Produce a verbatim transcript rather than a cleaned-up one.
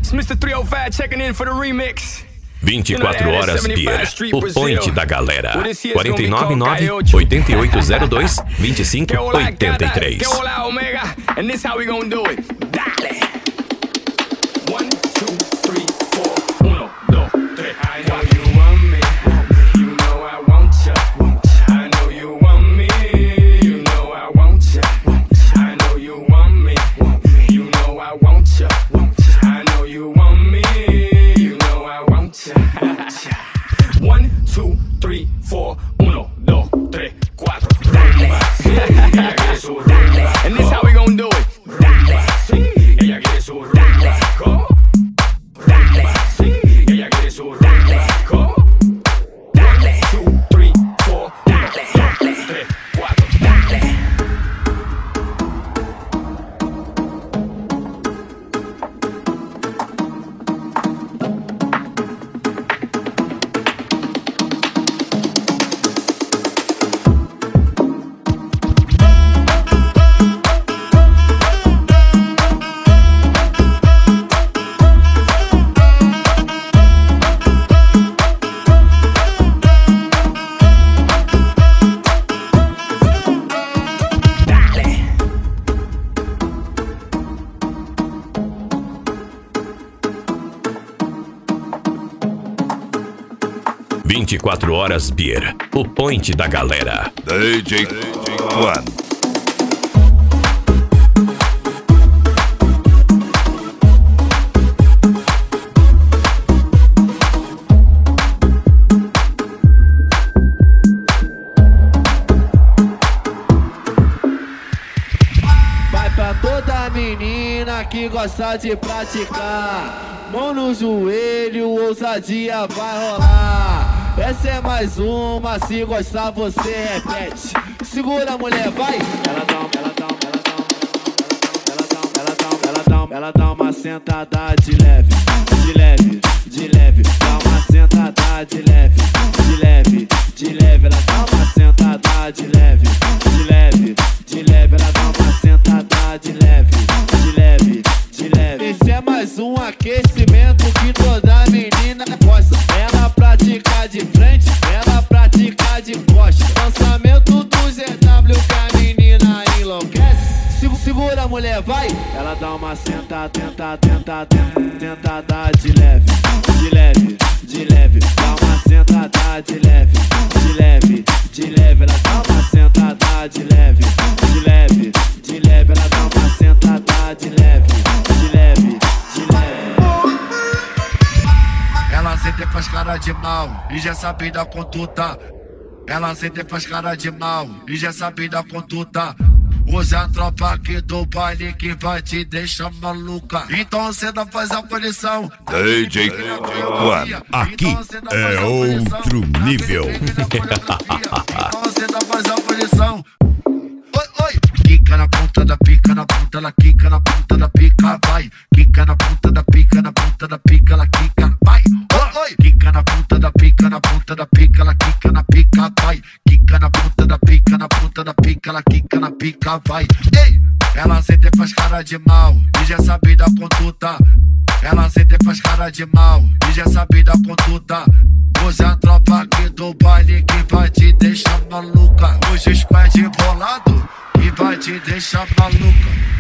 It's mister three oh five checking in for the remix. vinte e quatro horas Beer, o point da galera. quatro nove nove, oito oito zero dois, dois cinco oito três. And this how we gonna do it. Dale. One, two, three, four. Uno, dos, tres. I know you want me. You know I want ya. I know you want me. You know I want ya. I know you want me. You know I want ya. I know you want me. You know I want ya. One, two, three, four. Uno, dos, tres, cuatro. Dale. And this how we gonna do it. Dale. Ella quiere su dale. Dale. Ella quiere su dale. Dale. Two, three, four. Dale. Dale. Tres, cuatro. Dale. vinte e quatro horas Beer, o point da galera. D J One. Vai pra toda menina que gosta de praticar, mão no joelho, ousadia vai rolar. Essa é mais uma, se gostar você repete. Segura a mulher, vai! Ela dá, ela dá, ela dá, ela dá, ela dá, ela dá, ela dá uma sentada de leve, de leve, de leve. Dá uma sentada de leve, de leve, de leve. Ela dá uma sentada de leve, de leve, de leve. Ela dá uma sentada de leve, de leve, de leve. Esse é mais um aquecimento que toda menina gosta. Ela pratica de frente, ela pratica de costa. Lançamento do Z W que a menina enlouquece. Segura a mulher, vai! Ela dá uma sentada, tenta, tenta, tenta, tentada de leve, de leve, de leve. Dá uma sentada de leve, de leve, de leve. Ela dá uma sentada de leve, de leve, de leve. Ela dá uma sentada de leve, de leve, de leve. Ela sempre faz cara de mal e já sabe da conduta. Ela sempre faz cara de mal e já sabe da conduta. Hoje a tropa aqui do baile que vai te deixar maluca. Então cê não faz a posição. D J One. Aqui é outro nível. Então cê não faz a posição. Oi, oi. Quica na ponta da pica, na ponta, ela quica na ponta da pica, vai. Quica na ponta da pica, na ponta da pica, ela quica, vai. Oi, oi. Quica na ponta da pica, na ponta da pica, ela quica na pica, vai. Quica na ponta da pica, na ponta da pica, ela quica na pica, vai. Ei! Ela sempre faz cara de mal e já sabe da conduta. Ela sempre faz cara de mal e já sabe da conduta. Hoje a tropa aqui do baile que vai te deixar maluca. Hoje o squad bolado que vai te deixar maluca.